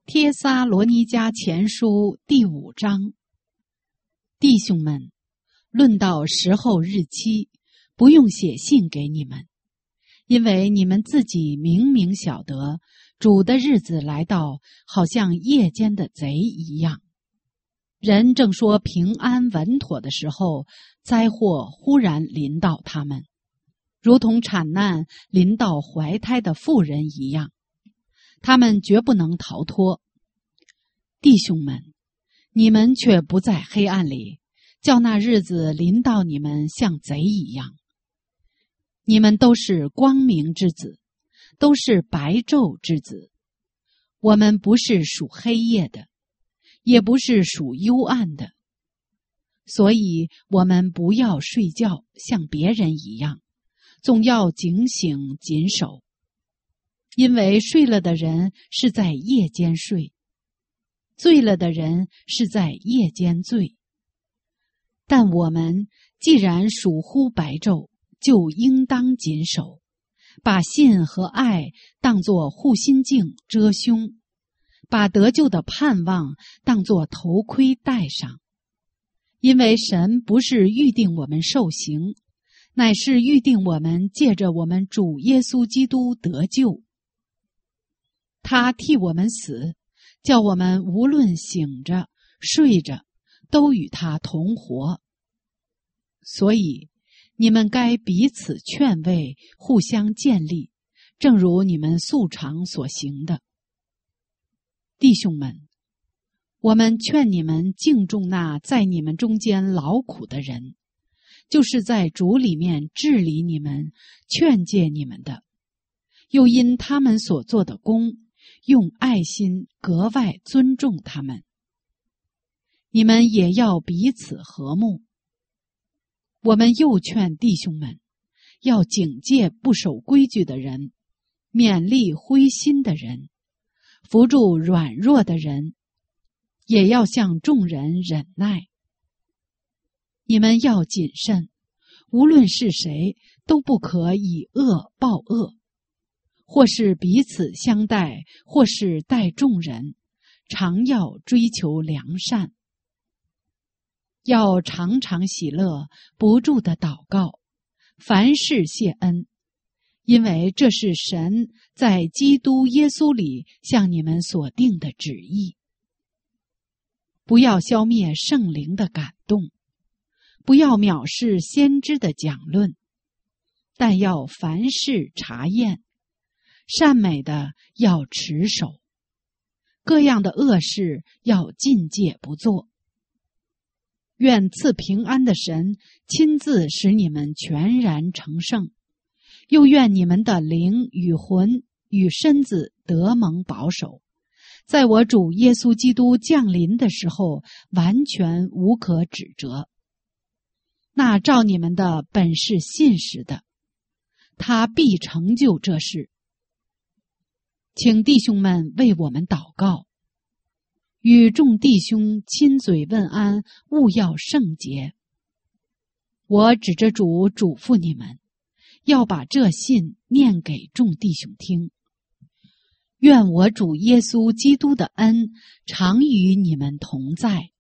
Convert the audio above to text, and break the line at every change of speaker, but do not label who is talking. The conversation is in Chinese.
帖撒罗尼迦前书第5章。弟兄们，论到时候日期，不用写信给你们，因为你们自己明明晓得，主的日子来到，好像夜间的贼一样。人正说平安稳妥的时候，灾祸忽然临到他们，如同产难临到怀胎的妇人一样，他们绝不能逃脱。弟兄们，你们却不在黑暗里，叫那日子临到你们像贼一样。你们都是光明之子，都是白昼之子。我们不是属黑夜的，也不是属幽暗的。所以我们不要睡觉像别人一样，总要警醒谨守。因为睡了的人是在夜间睡，醉了的人是在夜间醉。但我们既然属乎白昼，就应当谨守，把信和爱当作护心镜遮胸，把得救的盼望当作头盔戴上。因为神不是预定我们受刑，乃是预定我们借着我们主耶稣基督得救。他替我们死，叫我们无论醒着睡着，都与他同活。所以你们该彼此劝慰，互相建立，正如你们素常所行的。弟兄们，我们劝你们敬重那在你们中间劳苦的人，就是在主里面治理你们、劝诫你们的，又因他们所做的工，用爱心格外尊重他们。你们也要彼此和睦。我们又劝弟兄们，要警戒不守规矩的人，勉励灰心的人，扶助软弱的人，也要向众人忍耐。你们要谨慎，无论是谁，都不可以恶报恶，或是彼此相待，或是待众人，常要追求良善。要常常喜乐，不住的祷告，凡事谢恩，因为这是神在基督耶稣里向你们所定的旨意。不要消灭圣灵的感动，不要藐视先知的讲论，但要凡事查验，善美的要持守，各样的恶事要禁戒不做。愿赐平安的神亲自使你们全然成圣，又愿你们的灵与魂与身子得蒙保守，在我主耶稣基督降临的时候完全无可指责。那照你们的本是信实的，他必成就这事。请弟兄们为我们祷告。与众弟兄亲嘴问安，务要圣洁。我指着主嘱咐你们，要把这信念给众弟兄听。愿我主耶稣基督的恩常与你们同在。